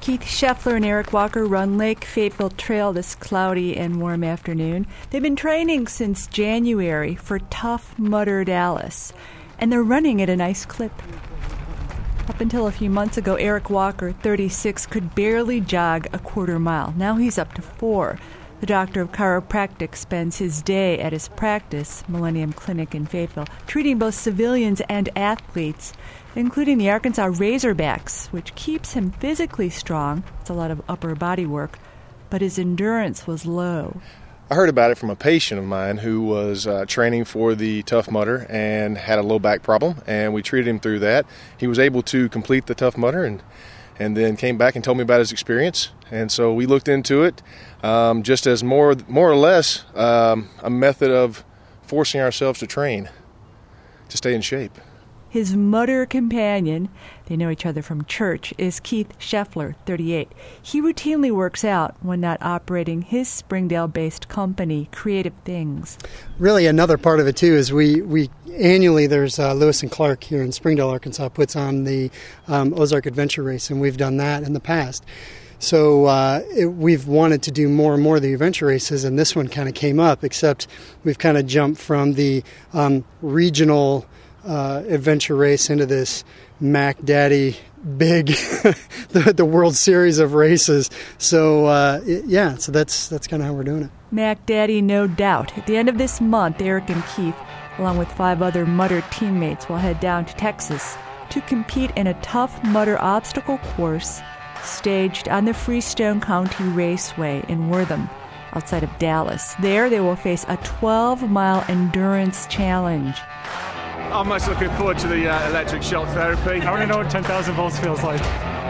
Keith Scheffler and Eric Walker run Lake Fayetteville Trail this cloudy and warm afternoon. They've been training since January for Tough Mudder Dallas, and they're running at a nice clip. Up until a few months ago, Eric Walker, 36, could barely jog a quarter mile. Now he's up to 4. The doctor of chiropractic spends his day at his practice, Millennium Clinic in Fayetteville, treating both civilians and athletes, including the Arkansas Razorbacks, which keeps him physically strong. It's a lot of upper body work, but his endurance was low. I heard about it from a patient of mine who was training for the Tough Mudder and had a low back problem, and we treated him through that. He was able to complete the Tough Mudder and then came back and told me about his experience. And so we looked into it just as more or less a method of forcing ourselves to train, to stay in shape. His mudder companion, they know each other from church, is Keith Scheffler, 38. He routinely works out when not operating his Springdale-based company, Creative Things. Really, another part of it, too, is we annually, there's Lewis and Clark here in Springdale, Arkansas, puts on the Ozark Adventure Race, and we've done that in the past. So we've wanted to do more and more of the adventure races, and this one kind of came up, except we've kind of jumped from the regional adventure race into this Mac Daddy big the World Series of races. So so that's kind of how we're doing it. Mac Daddy, no doubt. At the end of this month, Eric and Keith, along with 5 other Mudder teammates, will head down to Texas to compete in a Tough Mudder obstacle course staged on the Freestone County Raceway in Wortham, outside of Dallas. There they will face a 12-mile endurance challenge. I'm much looking forward to the electric shock therapy. I want to know what 10,000 volts feels like.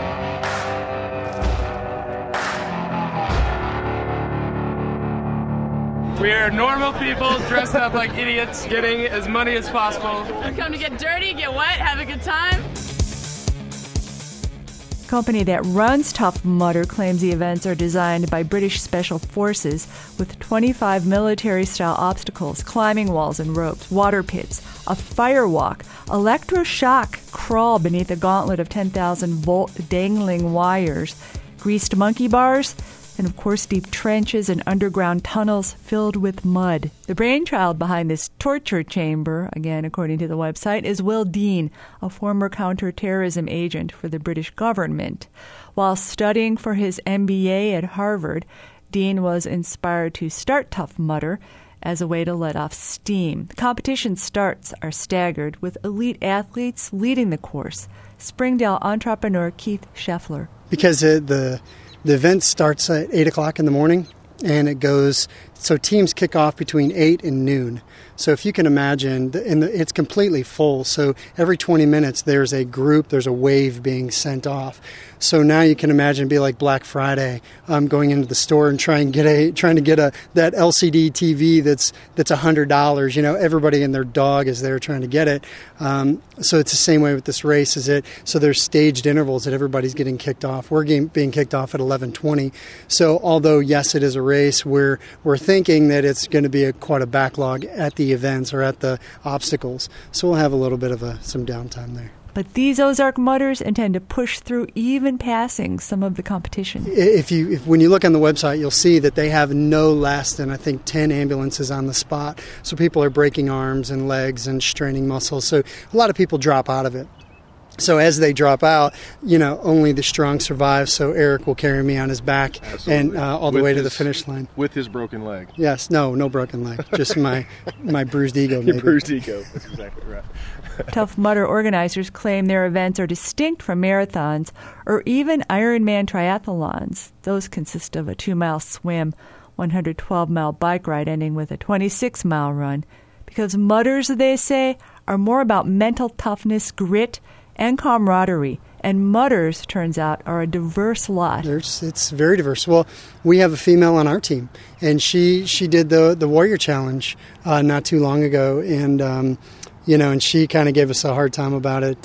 We are normal people dressed up like idiots, getting as money as possible. We come to get dirty, get wet, have a good time. The company that runs Tough Mudder claims the events are designed by British Special Forces with 25 military-style obstacles, climbing walls and ropes, water pits, a firewalk, electroshock crawl beneath a gauntlet of 10,000-volt dangling wires, greased monkey bars, and of course deep trenches and underground tunnels filled with mud. The brainchild behind this torture chamber, again according to the website, is Will Dean, a former counterterrorism agent for the British government. While studying for his MBA at Harvard, Dean was inspired to start Tough Mudder as a way to let off steam. The competition starts are staggered, with elite athletes leading the course. Springdale entrepreneur Keith Scheffler. Because the event starts at 8 o'clock in the morning, and it goes, so teams kick off between 8 and noon. So if you can imagine, it's completely full. So every 20 minutes there's a group, there's a wave being sent off. So now you can imagine it'd be like Black Friday, going into the store and trying to get that LCD TV that's $100. You know, everybody and their dog is there trying to get it. So it's the same way with this race. So there's staged intervals that everybody's getting kicked off. We're being kicked off at 11:20. So although yes, it is a race, we're thinking that it's going to be quite a backlog at the events or at the obstacles. So we'll have a little bit of some downtime there. But these Ozark Mudders intend to push through, even passing some of the competition. When you look on the website, you'll see that they have no less than, I think, 10 ambulances on the spot. So people are breaking arms and legs and straining muscles. So a lot of people drop out of it. So as they drop out, only the strong survive. So Eric will carry me on his back. Absolutely. And all the way to the finish line. With his broken leg. Yes, no broken leg. Just my bruised ego, maybe. Your bruised ego. That's exactly right. Tough Mudder organizers claim their events are distinct from marathons or even Ironman triathlons. Those consist of a 2-mile swim, 112-mile bike ride ending with a 26-mile run. Because mudders, they say, are more about mental toughness, grit, and camaraderie. And mudders, turns out, are a diverse lot. It's very diverse. Well, we have a female on our team, and she did the Warrior Challenge not too long ago, and and she kind of gave us a hard time about it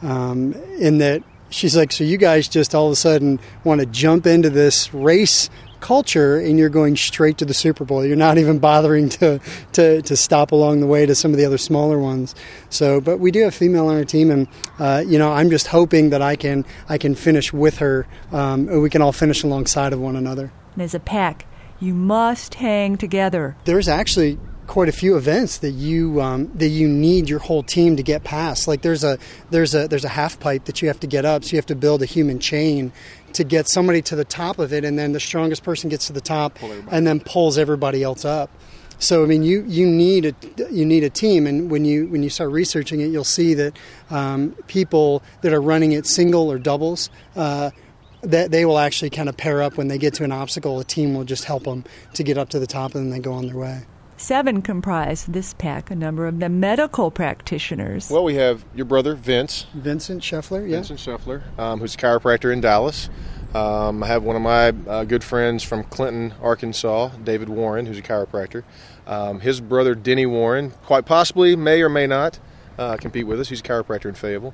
in that she's like, so you guys just all of a sudden want to jump into this race culture and you're going straight to the Super Bowl. You're not even bothering to stop along the way to some of the other smaller ones. So, but we do have female on our team, and I'm just hoping that I can finish with her, and we can all finish alongside of one another. And as a pack, you must hang together. There's actually quite a few events that you need your whole team to get past. Like there's a half pipe that you have to get up, so you have to build a human chain to get somebody to the top of it, and then the strongest person gets to the top and then pulls everybody else up. So I mean, you need a team, and when you start researching it, you'll see that people that are running it single or doubles. That they will actually kind of pair up when they get to an obstacle. A team will just help them to get up to the top, and then they go on their way. 7 comprise this pack, a number of the medical practitioners. Well, we have your brother, Vincent Scheffler, yeah. Vincent Scheffler, who's a chiropractor in Dallas. I have one of my good friends from Clinton, Arkansas, David Warren, who's a chiropractor. His brother, Denny Warren, quite possibly may or may not compete with us. He's a chiropractor in Fayetteville.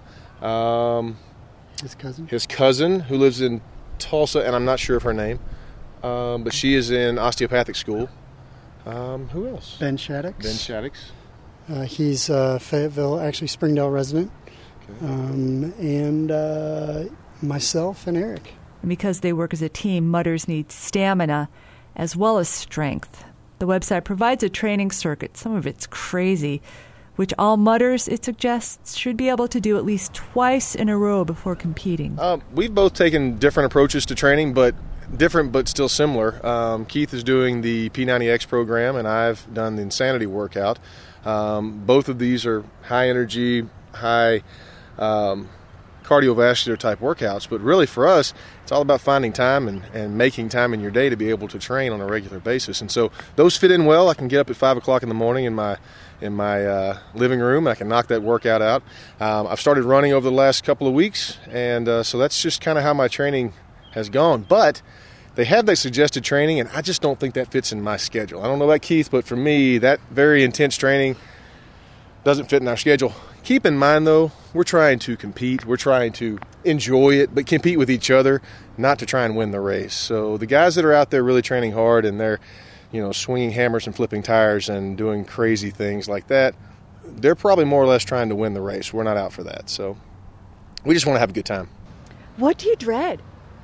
His cousin, who lives in Tulsa, and I'm not sure of her name, but she is in osteopathic school. Who else? Ben Shaddix. He's Fayetteville, actually Springdale resident. Okay. And myself and Eric. And because they work as a team, mudders need stamina as well as strength. The website provides a training circuit, some of it's crazy, which all mudders, it suggests, should be able to do at least twice in a row before competing. We've both taken different approaches to training, but different but still similar. Keith is doing the P90X program, and I've done the Insanity workout. Both of these are high energy, high cardiovascular type workouts, but really for us, it's all about finding time and making time in your day to be able to train on a regular basis. And so those fit in well. I can get up at 5 o'clock in the morning in my living room. I can knock that workout out. I've started running over the last couple of weeks, and so that's just kind of how my training has gone. But they have that suggested training, and I just don't think that fits in my schedule. I don't know about Keith, but for me, that very intense training doesn't fit in our schedule. Keep in mind, though, we're trying to compete. We're trying to enjoy it, but compete with each other, not to try and win the race. So the guys that are out there really training hard and they're, swinging hammers and flipping tires and doing crazy things like that, they're probably more or less trying to win the race. We're not out for that. So we just want to have a good time. What do you dread?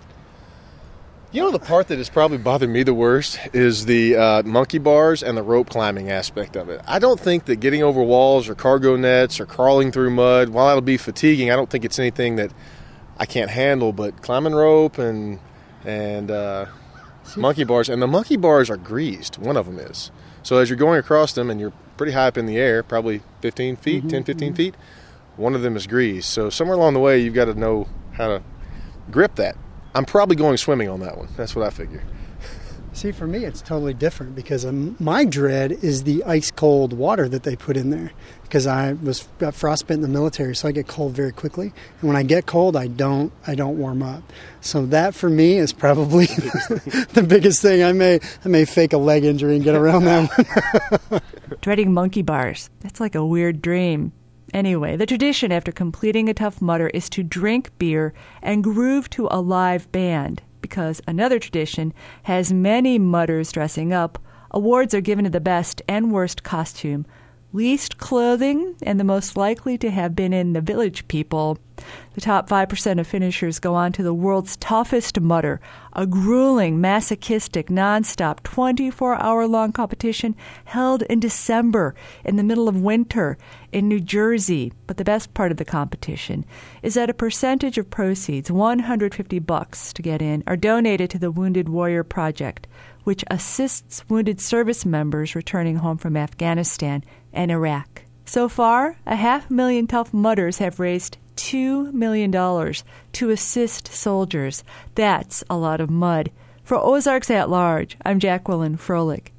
The part that has probably bothered me the worst is the monkey bars and the rope climbing aspect of it. I don't think that getting over walls or cargo nets or crawling through mud, while that'll be fatiguing, I don't think it's anything that I can't handle. But climbing rope and monkey bars, and the monkey bars are greased. One of them is. So as you're going across them and you're pretty high up in the air, probably 15 feet, 10, 15 feet, one of them is greased. So somewhere along the way, you've got to know how to grip that. I'm probably going swimming on that one. That's what I figure. See, for me, it's totally different because my dread is the ice-cold water that they put in there because I got frostbitten in the military, so I get cold very quickly. And when I get cold, I don't warm up. So that, for me, is probably the biggest thing. I may fake a leg injury and get around that one. Dreading monkey bars. That's like a weird dream. Anyway, the tradition after completing a Tough Mudder is to drink beer and groove to a live band. Because another tradition has many mudders dressing up, awards are given to the best and worst costume, least clothing, and the most likely to have been in the Village People. The top 5% of finishers go on to the world's toughest mudder, a grueling, masochistic, nonstop, 24-hour-long competition held in December in the middle of winter in New Jersey. But the best part of the competition is that a percentage of proceeds, $150 to get in, are donated to the Wounded Warrior Project, which assists wounded service members returning home from Afghanistan and Iraq. So far, 500,000 Tough Mudders have raised $2 million to assist soldiers. That's a lot of mud. For Ozarks at Large, I'm Jacqueline Froelich.